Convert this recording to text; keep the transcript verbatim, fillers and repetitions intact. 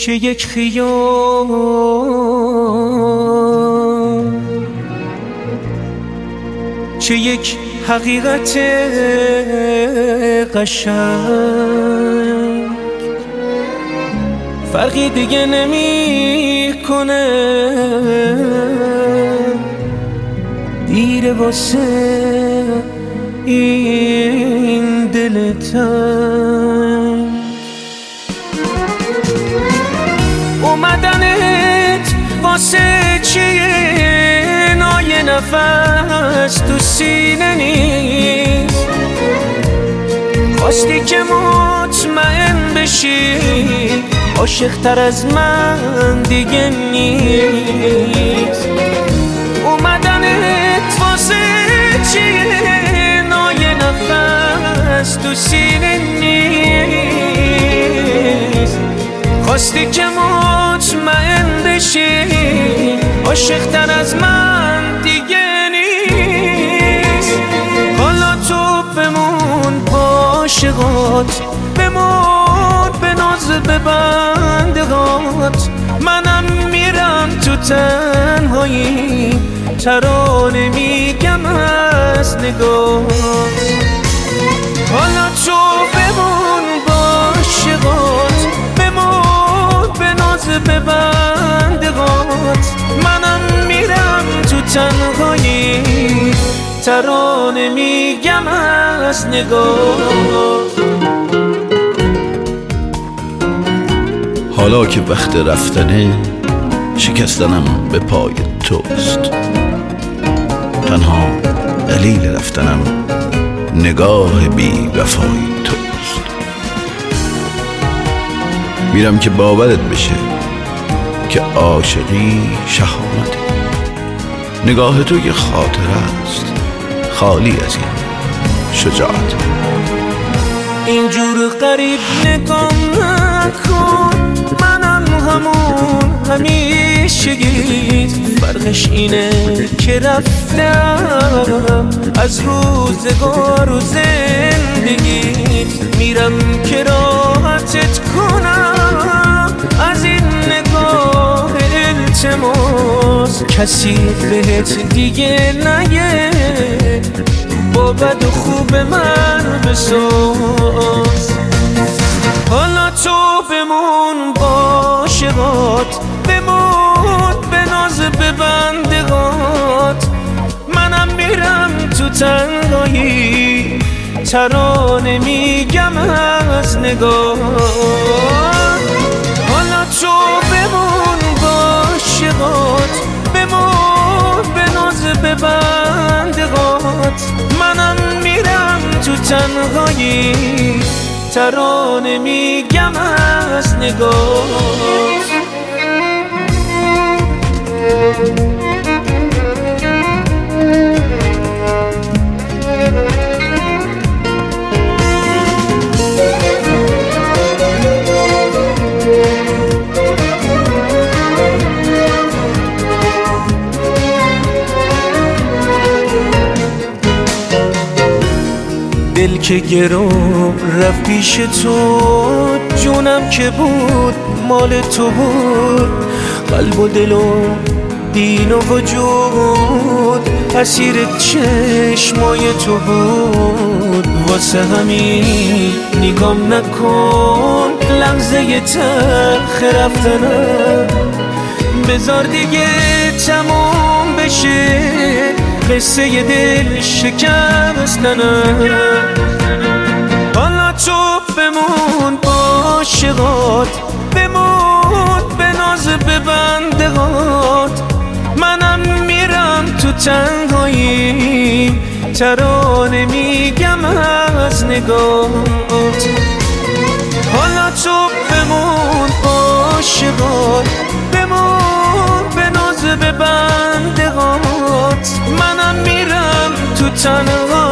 که یک خیال، چه یک حقیقت قشنگ، فرقی دیگه نمی کنه. دیره واسه این دل تنگ، اومدنت واسه چیه؟ نای نفس تو سینه نیست، خواستی که مطمئن بشی عاشق تر از من دیگه نیست. اومدنت واسه چیه؟ نای نفس تو سینه نیست، خواستی که مطمئن بشی عاشق تر از من دیگه نیست. حالا تو بمون با عاشقات، بمون به ناز به بندهات، منم میرم تو تنهایی ترانه میگم از نگات. حالا تو بمون با عاشقات، بمون به ناز به بندهات، منم میرم تو تنهایی ترانه میگم از نگات. حالا که وقت رفتنه شکستنم به پای توست، تنها دلیل رفتنم نگاه بی وفای توست. میرم که باورت بشه که عاشقی شهامته، نگاه تو یه خاطره است خالی از این شجاعت. اینجور غریب نگاه نکن، منم همون همیشگیت، فرقش اینه که رفتم از روزگار و زندگیت. میرم که راحتت کنم از این نگاه التماس، کسی بهت دیگه نگه با بد و خوب من بساز. حالا تو بمون با عاشقات، بمون به ناز به بندهات، منم میرم تو تنهایی ترانه میگم از نگاه. حالا تو بمون با عاشقات، بمون به ناز به بندهات، منم میرم تو تنهایی ترانه میگم از نگاه. دل که گرو رفت پیش تو، جونم که بود مال تو بود، قلب و دل و دین و وجود اسیر چشمای تو بود. واسه همین نگام نکن لحظه تلخ رفتنم، بذار دیگه تموم بشه قصه دل شکستنم. حالا تو بمون با عاشقات، بمون به ناز به بندهات، منم میرم تو تنهایی ترانه میگم از نگات. حالا تو بمون با عاشقات، بمون به ناز به بندهات، منم میرم تو تنهایی